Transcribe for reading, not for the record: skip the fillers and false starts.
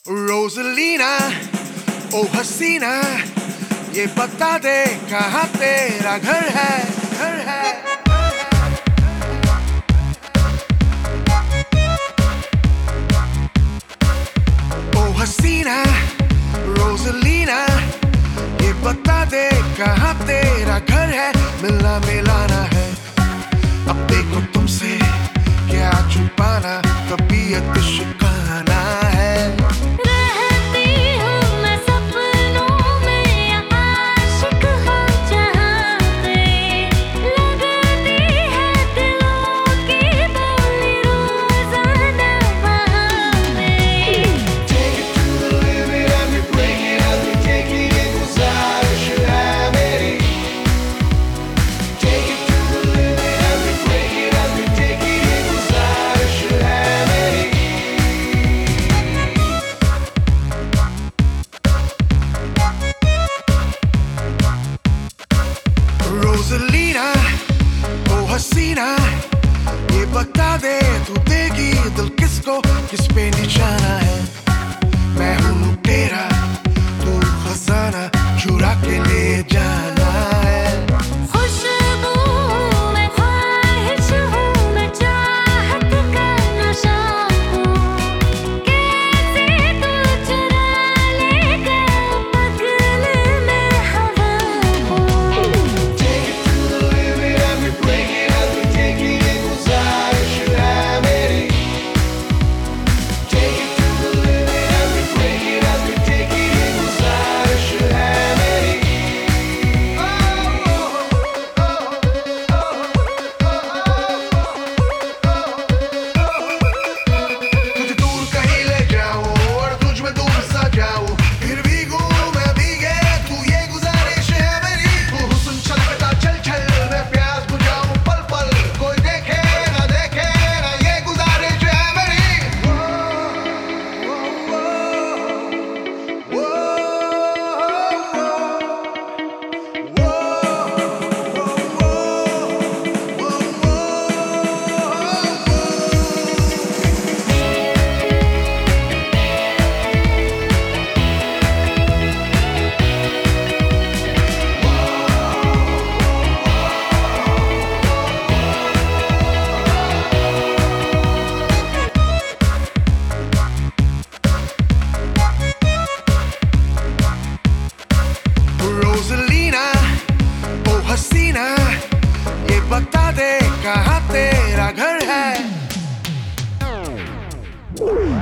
रोज़लीना ओ हसीना, ये बता दे कहाँ तेरा घर है, घर है। ओ हसीना रोज़लीना, ये बता दे कहाँ तेरा घर है। मिलना मिलाना है, अब देखो तुमसे क्या छुपाना, तबीयत शिकाना है। रोज़लीना ओ हसीना, ये बता दे तू देगी दिल किसको, किस पे निशाना है। मैं हूँ तेरा, तू खजाना चुरा के ले जाना है। खुशबू मैं ख्वाहिश हूँ, मैं चाहत का नशा हूँ। कैसे तू चुरा लेगा पगल में हवा हूँ। रोज़लीना ओ हसीना, ये बता दे कहाँ तेरा घर है।